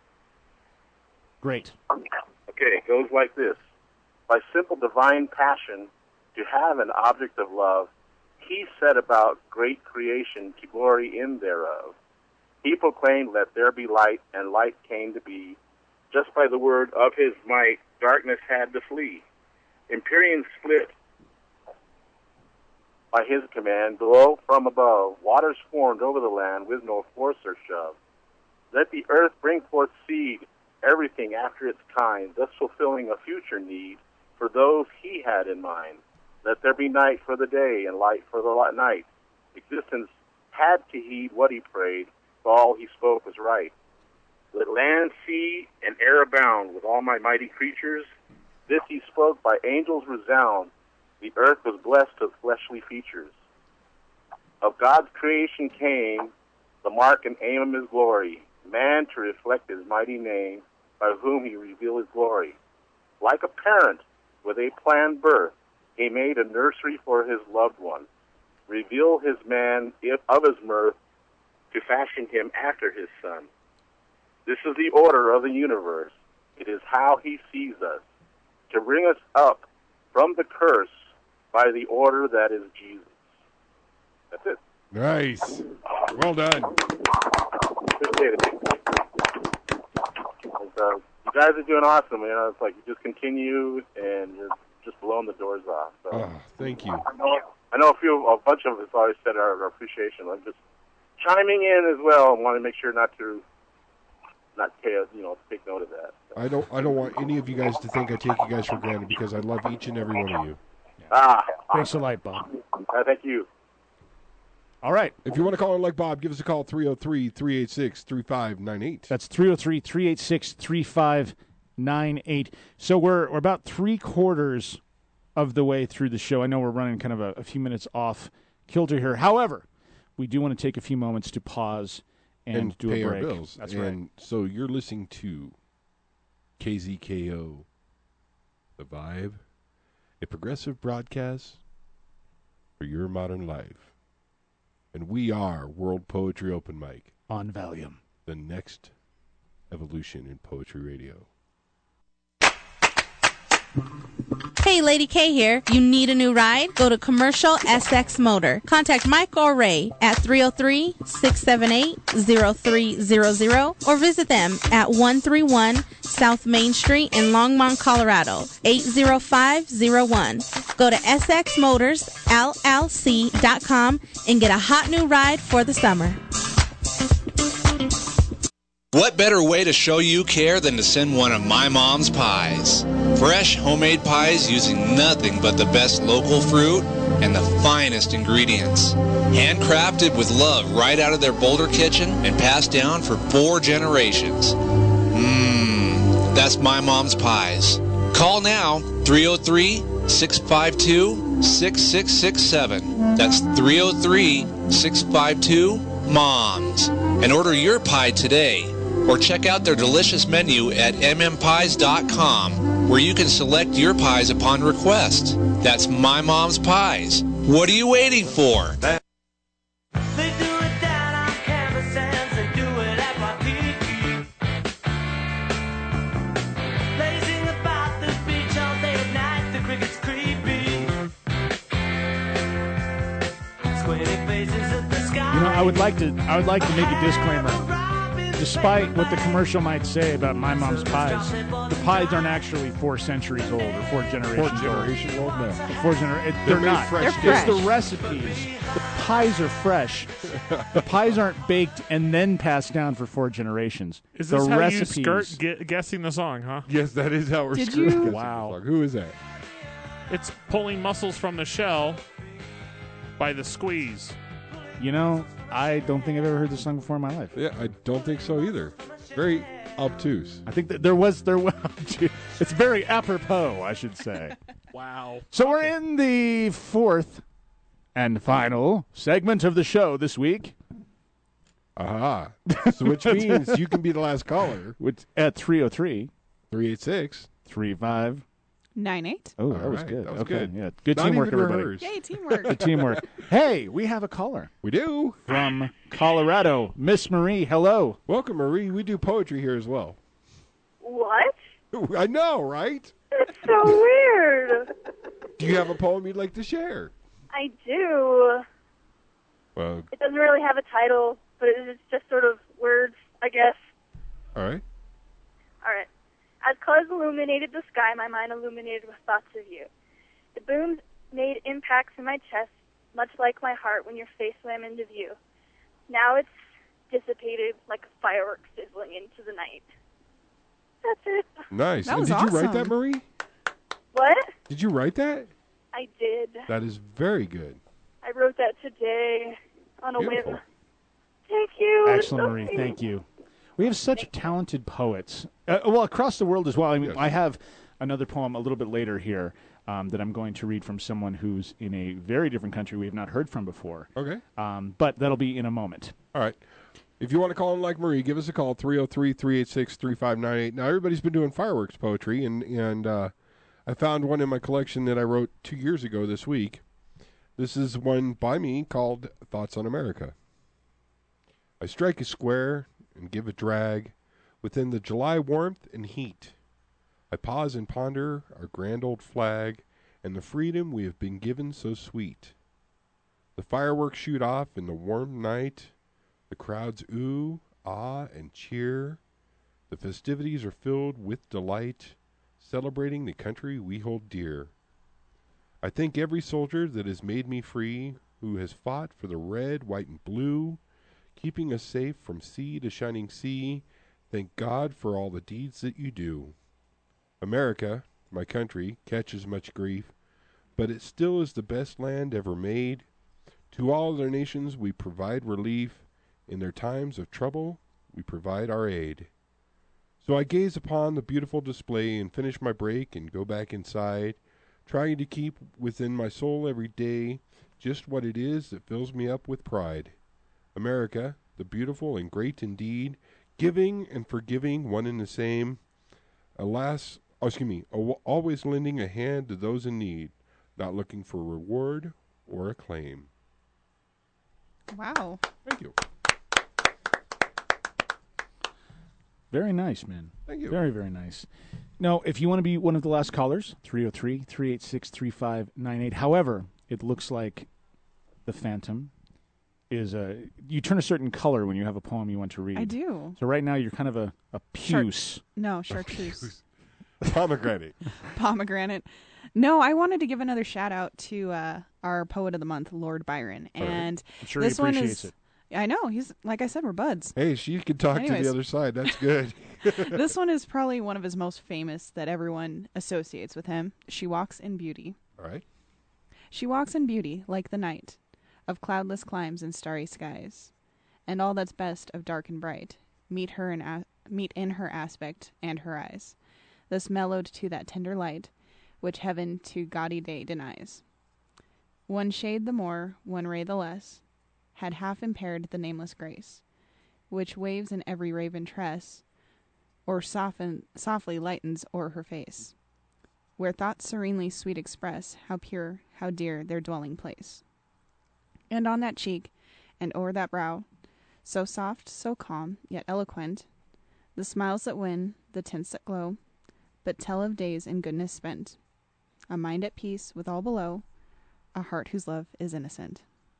Great. Okay, it goes like this. By simple divine passion, to have an object of love, he set about great creation to glory in thereof. He proclaimed, let there be light, and light came to be. Just by the word of his might, darkness had to flee. Empyrean split by his command, below from above, waters formed over the land with no force or shove. Let the earth bring forth seed, everything after its kind, thus fulfilling a future need for those he had in mind. Let there be night for the day and light for the night. Existence had to heed what he prayed, for all he spoke was right. Let land, sea, and air abound with all my mighty creatures. This he spoke by angels resound. The earth was blessed with fleshly features. Of God's creation came the mark and aim of his glory, man to reflect his mighty name, by whom he revealed his glory. Like a parent with a planned birth, he made a nursery for his loved one, reveal his man if of his mirth, to fashion him after his son. This is the order of the universe. It is how he sees us, to bring us up from the curse by the order that is Jesus. That's it. Nice. Well done. Appreciate it. And, uh, you guys are doing awesome. You know, it's like you just continue and you're just blowing the doors off. So. Oh, thank you. I know, I know a few, a bunch of us always said our, our appreciation. I'm just chiming in as well and want to make sure not to, not to, you know, take note of that. I don't I don't want any of you guys to think I take you guys for granted because I love each and every one of you. Ah, Thanks a lot, Bob. uh, thank you. All right. If you want to call in like Bob, give us a call, three oh three, three eight six, three five nine eight. That's three oh three, three eight six, three five nine eight. So we're, we're about three quarters of the way through the show. I know we're running kind of a, a few minutes off kilter here. However, we do want to take a few moments to pause and, and do pay a break. our bills. That's and right. So you're listening to K Z K O, The Vibe, a progressive broadcast for your modern life. And we are World Poetry Open Mic. On Valium. The next evolution in poetry radio. Hey, Lady K here. You need a new ride? Go to Commercial S X Motor. Contact Mike or Ray at three oh three, six seven eight, oh three hundred or visit them at one thirty-one South Main Street in Longmont, Colorado, eight oh five oh one. Go to S X Motors L L C dot com and get a hot new ride for the summer. What better way to show you care than to send one of my mom's pies? Fresh homemade pies using nothing but the best local fruit and the finest ingredients. Handcrafted with love right out of their Boulder kitchen and passed down for four generations. Mmm, that's my mom's pies. Call now, three oh three, six five two, six six six seven. That's three oh three, six five two, MOMS. And order your pie today. Or check out their delicious menu at m m pies dot com, where you can select your pies upon request. That's My Mom's Pies. What are you waiting for? You know, I would like to. I would like to make a disclaimer. Despite what the commercial might say about My Mom's Pies, the pies aren't actually four centuries old or four generations Four generations old? No. Four gener- it, They're they're, made not. fresh. It's They're fresh. the recipes. The pies are fresh. The pies aren't baked and then passed down for four generations. Is the this how recipes, you skirt gu- guessing the song, huh? Yes, that is how we're Did screwed. you- Guessing Wow. the song. Who is that? It's pulling mussels from the shell by the squeeze. You know, I don't think I've ever heard this song before in my life. Yeah, I don't think so either. Very obtuse. I think that there was there was. It's very apropos, I should say. Wow. So we're in the fourth and final segment of the show this week. Aha. So which means you can be the last caller. Which, at three oh three, three eight six, three five Nine eight. Oh, that All was right, good. that was okay, good. yeah, good Not teamwork, even everybody. rehearsed. Yay, teamwork. Good teamwork. Hey, we have a caller. We do. From Colorado, Miss Marie. Hello. Welcome, Marie. We do poetry here as well. What? I know, right? It's so weird. Do you have a poem you'd like to share? I do. Well, It doesn't really have a title, but it's just sort of words, I guess. all right. All right. As colors illuminated the sky, my mind illuminated with thoughts of you. The booms made impacts in my chest, much like my heart when your face swam into view. Now it's dissipated like a firework sizzling into the night. That's it. Nice. That And was did you write awesome. that, Marie? What? Did you write that? I did. That is very good. I wrote that today on a Beautiful. whim. Thank you. It's Excellent, so Marie. sweet. Thank you. We have such talented poets. Uh, well, across the world as well. I mean, I have another poem a little bit later here um, that I'm going to read from someone who's in a very different country we have not heard from before. Okay. Um, but that'll be in a moment. All right. If you want to call in like Marie, give us a call, three oh three, three eight six, three five nine eight. Now, everybody's been doing fireworks poetry, and, and uh, I found one in my collection that I wrote two years ago this week. This is one by me called Thoughts on America. I strike a square and give a drag within the July warmth and heat. I pause and ponder our grand old flag and the freedom we have been given so sweet. The fireworks shoot off in the warm night. The crowds ooh, ah, and cheer. The festivities are filled with delight, celebrating the country we hold dear. I thank every soldier that has made me free, who has fought for the red, white, and blue, keeping us safe from sea to shining sea. Thank God for all the deeds that you do. America, my country, catches much grief, but it still is the best land ever made. To all other nations we provide relief. In their times of trouble, we provide our aid. So I gaze upon the beautiful display and finish my break and go back inside, trying to keep within my soul every day just what it is that fills me up with pride. America, the beautiful and great indeed, giving and forgiving one and the same. Alas, oh, excuse me, al- always lending a hand to those in need, not looking for reward or acclaim. Wow. Thank you. Very nice, man. Thank you. Very, very nice. No, if you want to be one of the last callers, three oh three, three eight six, three five nine eight. However, it looks like the Phantom is a... You turn a certain color when you have a poem you want to read. I do. So right now you're kind of a, a puce. Char- no, chartreuse. Pomegranate. Pomegranate. No, I wanted to give another shout out to uh, our poet of the month, Lord Byron. All right. And I'm sure this he one appreciates is... it. I know. He's like I said, we're buds. Hey, she could talk Anyways. to the other side. That's good. This one is probably one of his most famous that everyone associates with him. She walks in beauty. All right. She walks in beauty like the night of cloudless climes and starry skies, and all that's best of dark and bright meet her in a- meet in her aspect and her eyes, thus mellowed to that tender light which heaven to gaudy day denies. One shade the more, one ray the less, had half impaired the nameless grace, which waves in every raven tress, or soften, softly lightens o'er her face, where thoughts serenely sweet express how pure, how dear their dwelling place. And on that cheek, and o'er that brow, so soft, so calm, yet eloquent, the smiles that win, the tints that glow, but tell of days in goodness spent, a mind at peace with all below, a heart whose love is innocent.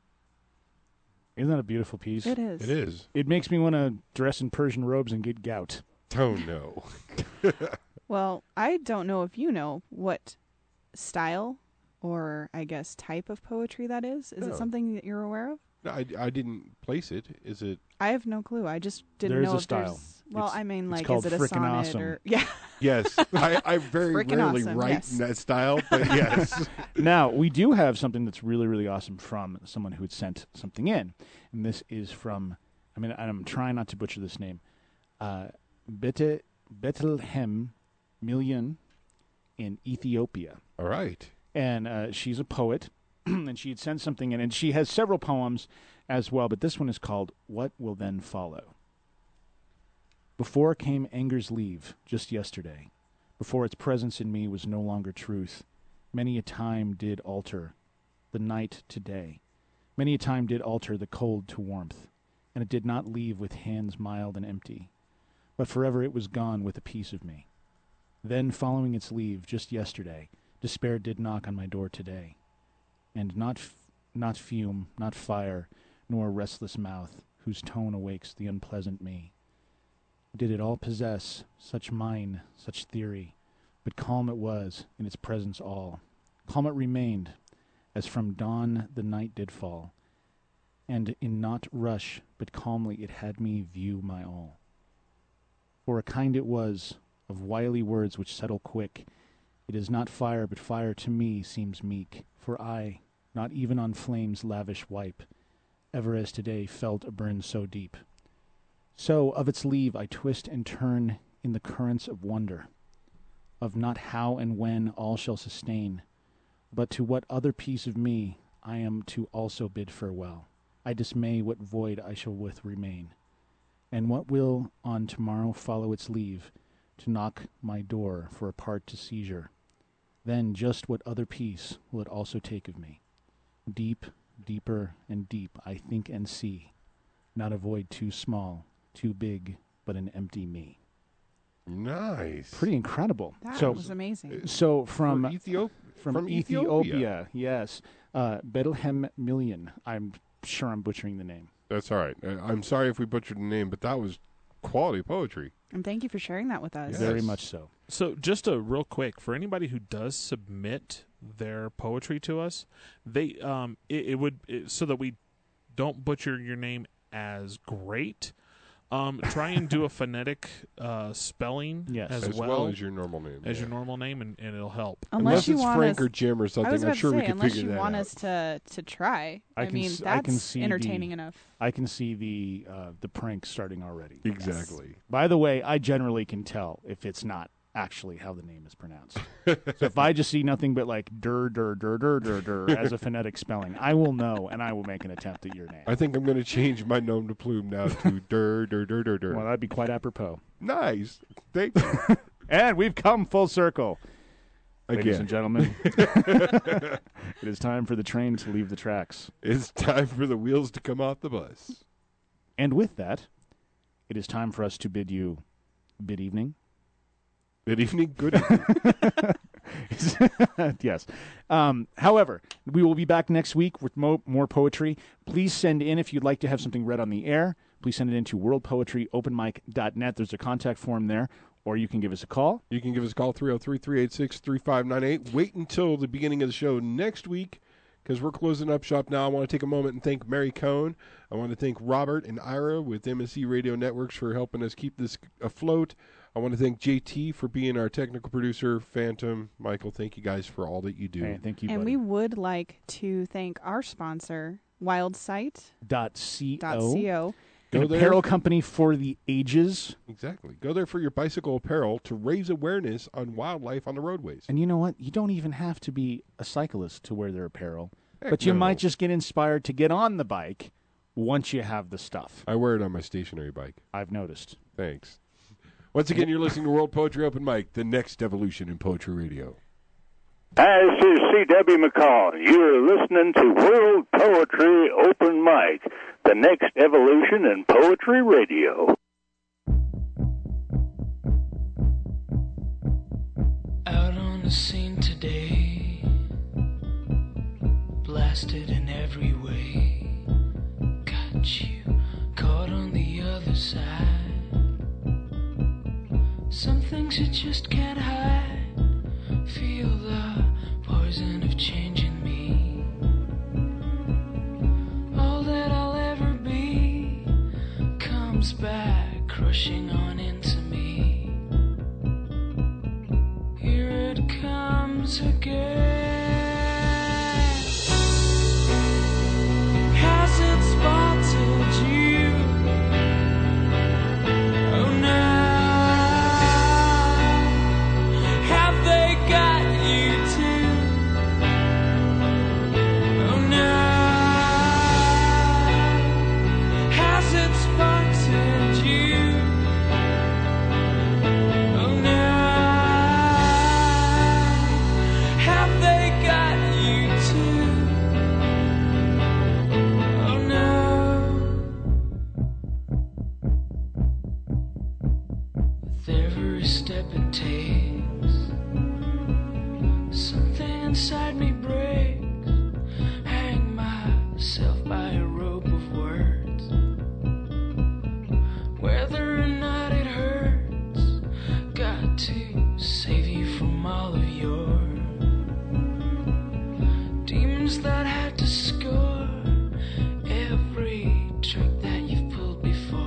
Isn't that a beautiful piece? It is. It is. It makes me want to dress in Persian robes and get gout. Oh, no. Well, I don't know if you know what style or, I guess, type of poetry that is. Is No. it something that you're aware of? No, I, I didn't place it. Is it? I have no clue. I just didn't There is know a if style. there's... Well, It's- I mean, it's like, called is it a frickin' sonnet awesome. or... Yeah. Yes. I, I very Frickin' rarely awesome, write yes. in that style, but yes. Now, we do have something that's really, really awesome from someone who had sent something in. And this is from, I mean, I'm trying not to butcher this name, uh, Bete, Bethlehem Million in Ethiopia. All right. And uh, she's a poet, and she had sent something in, and she has several poems as well, but this one is called What Will Then Follow? Before came anger's leave, just yesterday. Before its presence in me was no longer truth. Many a time did alter the night to day. Many a time did alter the cold to warmth, and it did not leave with hands mild and empty. But forever it was gone with a piece of me. Then, following its leave, just yesterday, despair did knock on my door today. And not f- not fume, not fire, nor restless mouth, whose tone awakes the unpleasant me. Did it all possess such mind, such theory, but calm it was in its presence all. Calm it remained, as from dawn the night did fall, and in not rush, but calmly it had me view my all. For a kind it was, of wily words which settle quick. It is not fire, but fire to me seems meek, for I, not even on flames lavish wipe, ever as today felt a burn so deep. So of its leave I twist and turn in the currents of wonder, of not how and when all shall sustain, but to what other piece of me I am to also bid farewell. I dismay what void I shall with remain, and what will on tomorrow follow its leave, to knock my door for a part to seizure. Then just what other piece will it also take of me? Deep, deeper, and deep I think and see, not a void too small, too big, but an empty me. Nice. Pretty incredible. That so, was amazing. So from For Ethiop- from, from Ethiopia, Ethiopia. yes, uh, Bethlehem Million. I'm sure I'm butchering the name. That's all right. I, I'm sorry if we butchered the name, but that was quality poetry. And thank you for sharing that with us. Very much so. So, just a real quick for anybody who does submit their poetry to us, they um, it, it would it, so that we don't butcher your name as great. Um, try and do a phonetic uh, spelling Yes. as, As well as your normal name, as yeah. your normal name, and, and it'll help. Unless, Unless you it's want Frank us, or Jim or I something, was I'm about sure to we say, could unless figure you that want out. us to to try. I I, can mean, s- that's I can see entertaining the, enough. I can see the uh, the prank starting already. Exactly. By the way, I generally can tell if it's not actually how the name is pronounced. So if I just see nothing but like der der der der der der as a phonetic spelling, I will know and I will make an attempt at your name. I think I'm going to change my nom de plume now to der der der der der. Well, that'd be quite apropos. Nice. Thank you. And we've come full circle. Ladies Again. and gentlemen, it is time for the train to leave the tracks. It's time for the wheels to come off the bus. And with that, it is time for us to bid you Bid evening. Good evening. Good evening. Yes. Um, however, we will be back next week with mo- more poetry. Please send in if you'd like to have something read on the air. Please send it in to world poetry open mic dot net. There's a contact form there, or you can give us a call. You can give us a call, three oh three, three eight six, three five nine eight. Wait until the beginning of the show next week, because we're closing up shop now. I want to take a moment and thank Mary Cohn. I want to thank Robert and Ira with M S C Radio Networks for helping us keep this afloat. I want to thank J T for being our technical producer. Phantom, Michael, thank you guys for all that you do. Hey, thank you, And buddy. we would like to thank our sponsor, Wildsight Dot C dot O. co. Go An there. apparel company for the ages. Exactly. Go there for your bicycle apparel to raise awareness on wildlife on the roadways. And you know what? You don't even have to be a cyclist to wear their apparel. Heck but you no. might just get inspired to get on the bike once you have the stuff. I wear it on my stationary bike. I've noticed. Thanks. Once again, you're listening to World Poetry Open Mic, the next evolution in poetry radio. Hi, this is C W McCall. You're listening to World Poetry Open Mic, the next evolution in poetry radio. Out on the scene today, blasted in every way. Got you caught on the other side. Some things you just can't hide. Feel the poison of change in me. All that I'll ever be comes back crushing on into me. Here it comes again. Has it spotted you? Oh no. Step it takes, something inside me breaks. Hang myself by a rope of words. Whether or not it hurts, got to save you from all of your demons that had to score every trick that you've pulled before.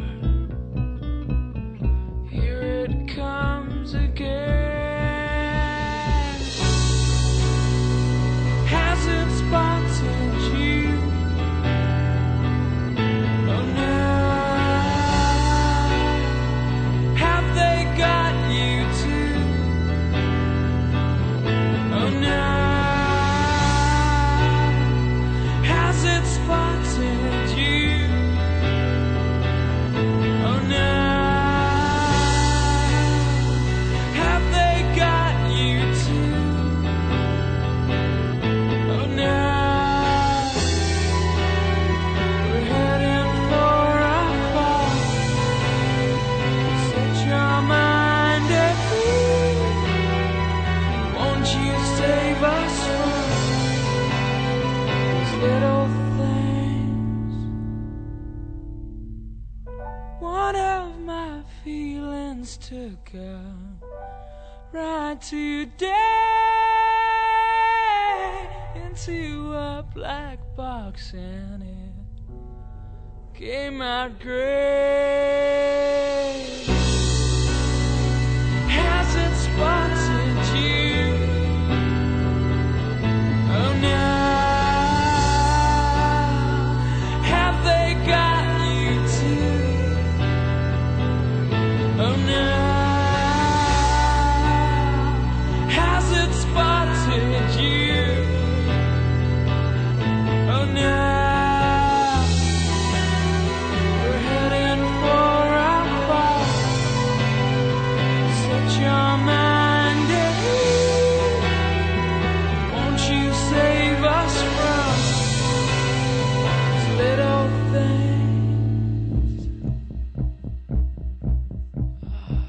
Comes again. Has it spotted you? Oh no. Have they got you too? Oh no. Has it spotted you? Oh no. Took a ride today into a black box and it came out gray. Has it spotted you? Oh no. Have they got you too? Oh no. Has it spotted you? Oh no. We're heading for a fall. Set your mind at ease. Won't you save us from these little things?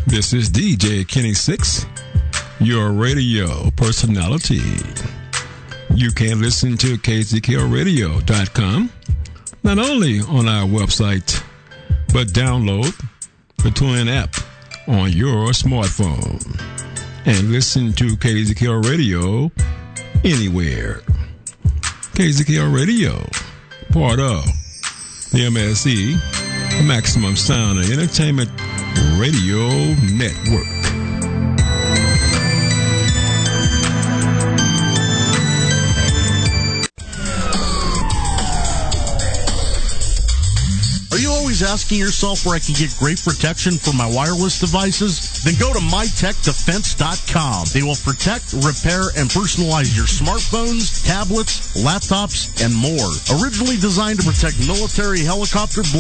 This is D J Kenny Six, your radio personality. You can listen to K Z K O radio dot com, not only on our website, but download the TuneIn app on your smartphone and listen to K Z K O Radio anywhere. K Z K O Radio, part of the M S E, Maximum Sound and Entertainment Radio Network. Are you always asking yourself where I can get great protection for my wireless devices? Then go to my tech defense dot com. They will protect, repair, and personalize your smartphones, tablets, laptops, and more. Originally designed to protect military, helicopter,